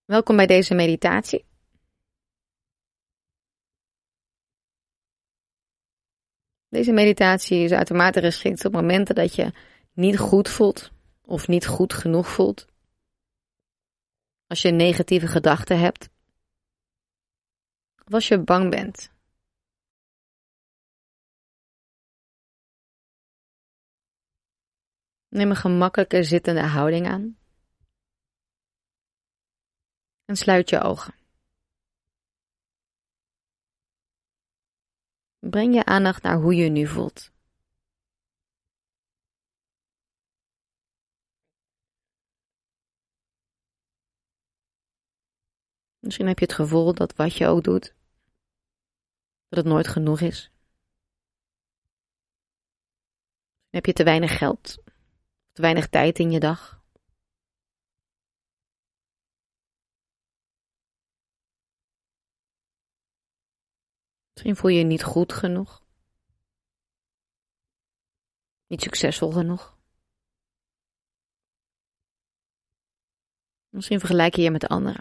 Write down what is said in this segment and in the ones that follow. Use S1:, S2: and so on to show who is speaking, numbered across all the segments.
S1: Welkom bij deze meditatie. Deze meditatie is uitermate geschikt op momenten dat je niet goed voelt of niet goed genoeg voelt. Als je negatieve gedachten hebt. Of als je bang bent. Neem een gemakkelijke zittende houding aan. En sluit je ogen. Breng je aandacht naar hoe je nu voelt. Misschien heb je het gevoel dat wat je ook doet, dat het nooit genoeg is. Misschien heb je te weinig geld, te weinig tijd in je dag. Misschien voel je je niet goed genoeg. Niet succesvol genoeg. Misschien vergelijk je je met anderen.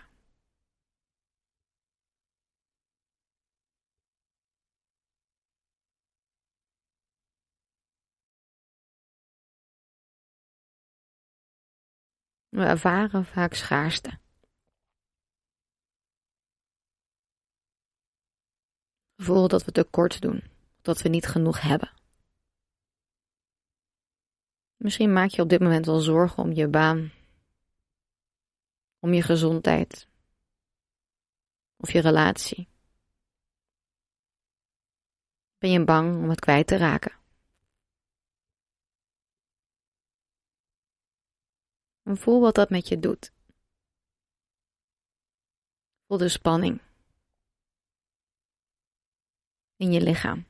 S1: We ervaren vaak schaarste. Gevoel dat we tekort doen, dat we niet genoeg hebben. Misschien maak je op dit moment wel zorgen om je baan, om je gezondheid of je relatie. Ben je bang om het kwijt te raken? En voel wat dat met je doet. Voel de spanning in je lichaam.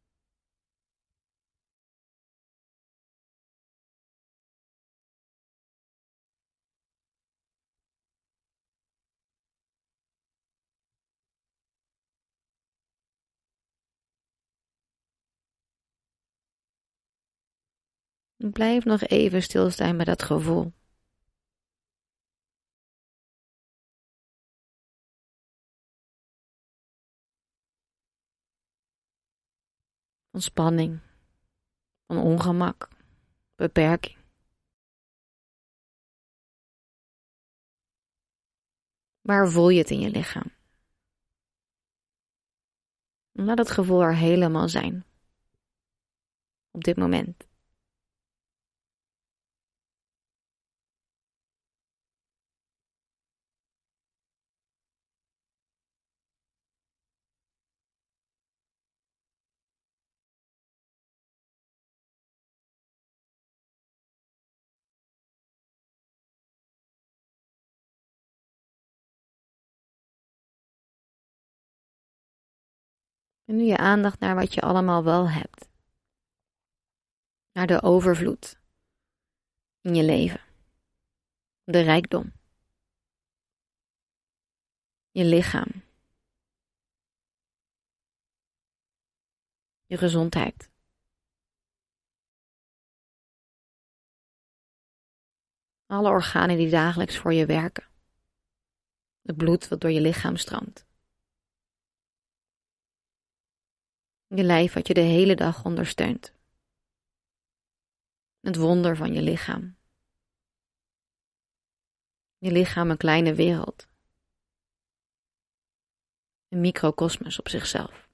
S1: En blijf nog even stilstaan bij dat gevoel. Van spanning, van ongemak, beperking. Waar voel je het in je lichaam? En laat het gevoel er helemaal zijn. Op dit moment. En nu je aandacht naar wat je allemaal wel hebt. Naar de overvloed in je leven. De rijkdom. Je lichaam. Je gezondheid. Alle organen die dagelijks voor je werken. Het bloed wat door je lichaam stroomt. Je lijf wat je de hele dag ondersteunt. Het wonder van je lichaam. Je lichaam een kleine wereld. Een microcosmos op zichzelf.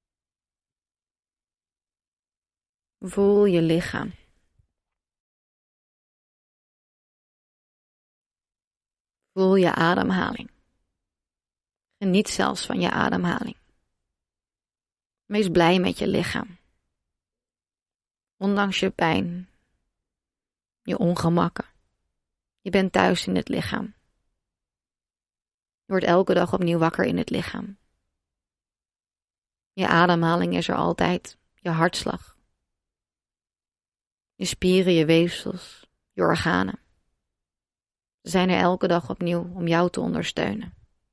S1: Voel je lichaam. Voel je ademhaling. Geniet zelfs van je ademhaling. Wees blij met je lichaam. Ondanks je pijn, je ongemakken. Je bent thuis in het lichaam. Je wordt elke dag opnieuw wakker in het lichaam. Je ademhaling is er altijd, je hartslag. Je spieren, je weefsels, je organen. Ze zijn er elke dag opnieuw om jou te ondersteunen.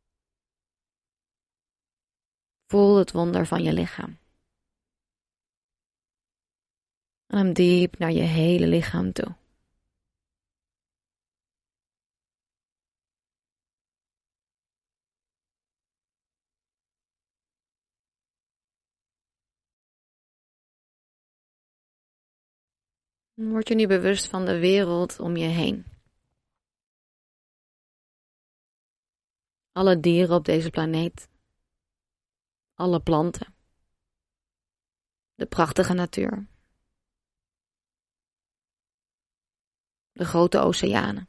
S1: Voel het wonder van je lichaam. Adem diep naar je hele lichaam toe. Word je nu bewust van de wereld om je heen. Alle dieren op deze planeet. Alle planten. De prachtige natuur. De grote oceanen.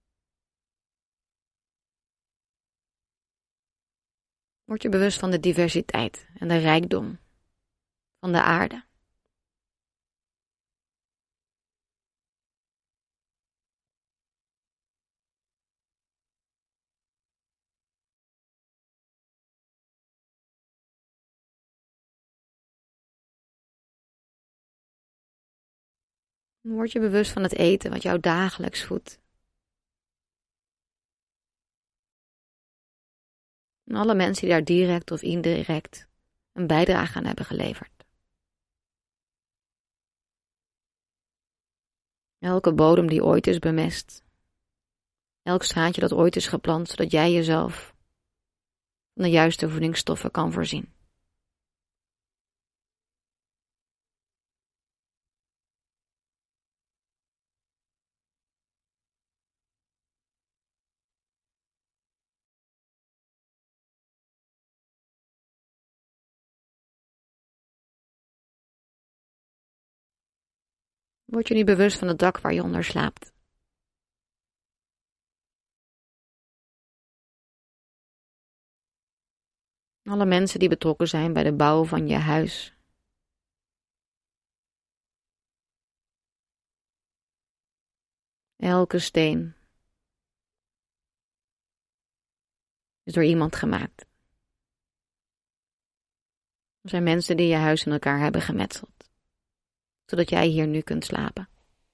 S1: Word je bewust van de diversiteit en de rijkdom van de aarde. Word je bewust van het eten wat jou dagelijks voedt. En alle mensen die daar direct of indirect een bijdrage aan hebben geleverd. Elke bodem die ooit is bemest. Elk zaadje dat ooit is geplant, zodat jij jezelf van de juiste voedingsstoffen kan voorzien. Word je nu bewust van het dak waar je onder slaapt. Alle mensen die betrokken zijn bij de bouw van je huis. Elke steen is door iemand gemaakt. Er zijn mensen die je huis in elkaar hebben gemetseld, zodat jij hier nu kunt slapen.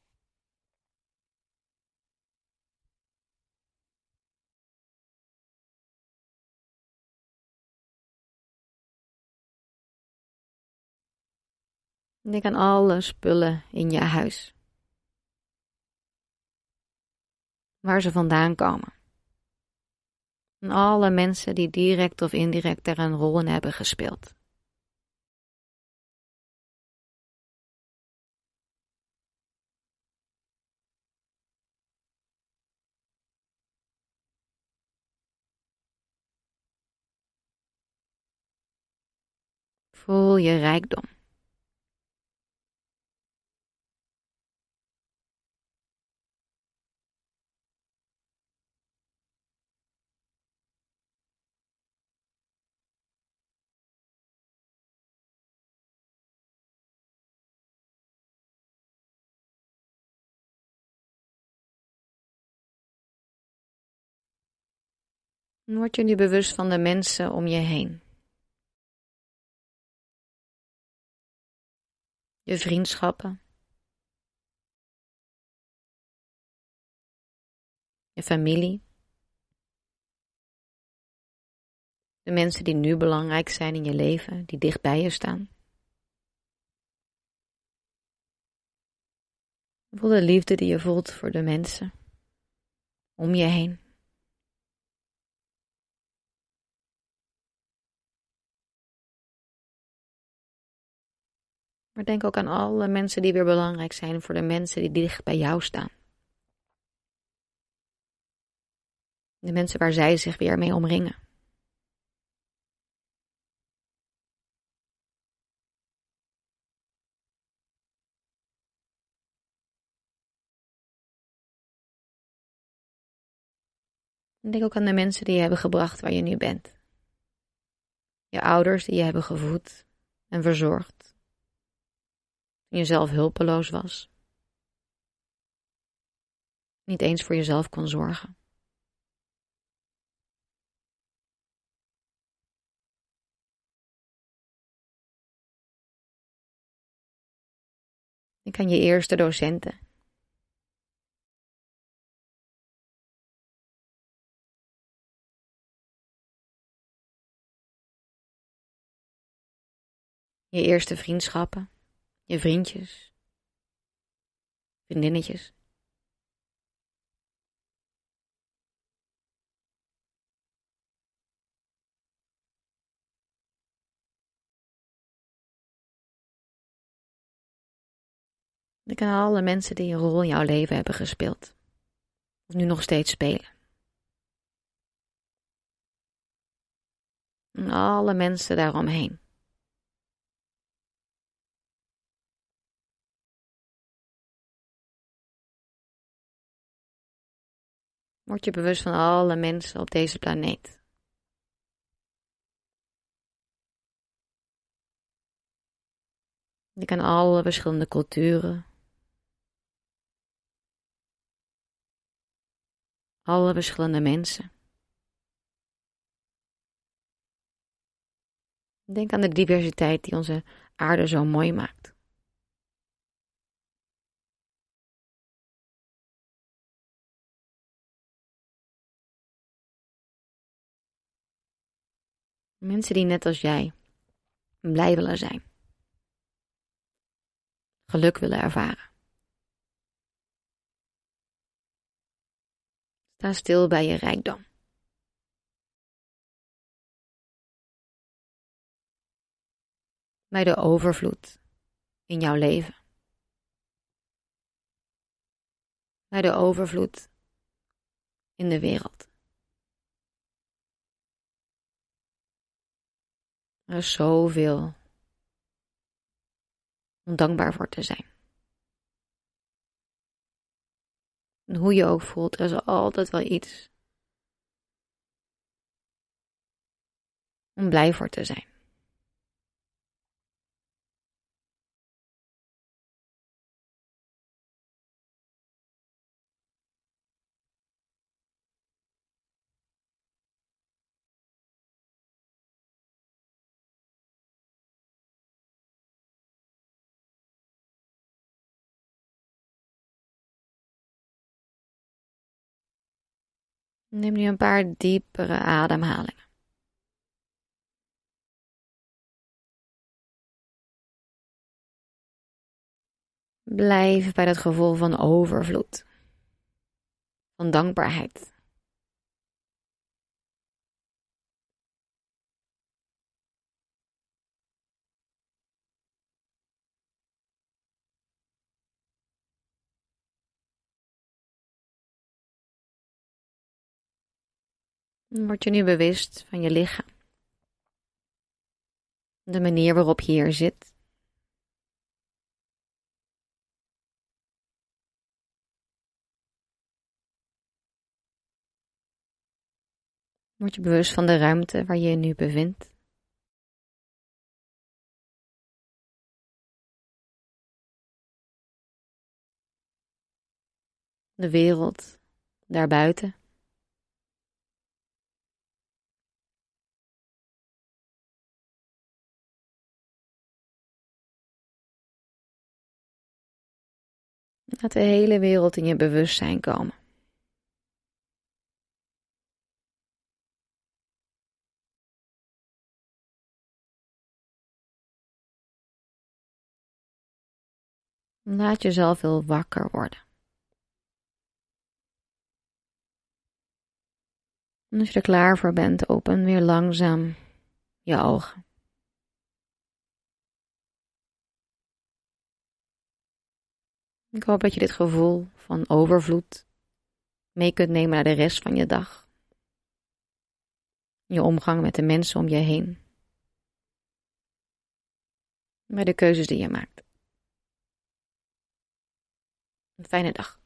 S1: Denk aan alle spullen in je huis. Waar ze vandaan komen. En alle mensen die direct of indirect er een rol in hebben gespeeld. Voel je rijkdom. En word je nu bewust van de mensen om je heen. Je vriendschappen. Je familie. De mensen die nu belangrijk zijn in je leven, die dicht bij je staan. Voel de liefde die je voelt voor de mensen om je heen. Maar denk ook aan alle mensen die weer belangrijk zijn voor de mensen die dicht bij jou staan. De mensen waar zij zich weer mee omringen. En denk ook aan de mensen die je hebben gebracht waar je nu bent. Je ouders die je hebben gevoed en verzorgd. Toen je zelf hulpeloos was. Niet eens voor jezelf kon zorgen. Denk aan je eerste docenten. Je eerste vriendschappen. Je vriendjes. Vriendinnetjes. Denk aan alle mensen die een rol in jouw leven hebben gespeeld. Of nu nog steeds spelen. En alle mensen daaromheen. Word je bewust van alle mensen op deze planeet. Denk aan alle verschillende culturen. Alle verschillende mensen. Denk aan de diversiteit die onze aarde zo mooi maakt. Mensen die net als jij blij willen zijn. Geluk willen ervaren. Sta stil bij je rijkdom. Bij de overvloed in jouw leven. Bij de overvloed in de wereld. Er is zoveel om dankbaar voor te zijn. En hoe je ook voelt, er is altijd wel iets om blij voor te zijn. Neem nu een paar diepere ademhalingen. Blijf bij dat gevoel van overvloed. Van dankbaarheid. Word je nu bewust van je lichaam. De manier waarop je hier zit. Word je bewust van de ruimte waar je je nu bevindt. De wereld daarbuiten. Laat de hele wereld in je bewustzijn komen. Laat jezelf heel wakker worden. En als je er klaar voor bent, open weer langzaam je ogen. Ik hoop dat je dit gevoel van overvloed mee kunt nemen naar de rest van je dag. Je omgang met de mensen om je heen. Bij de keuzes die je maakt. Een fijne dag.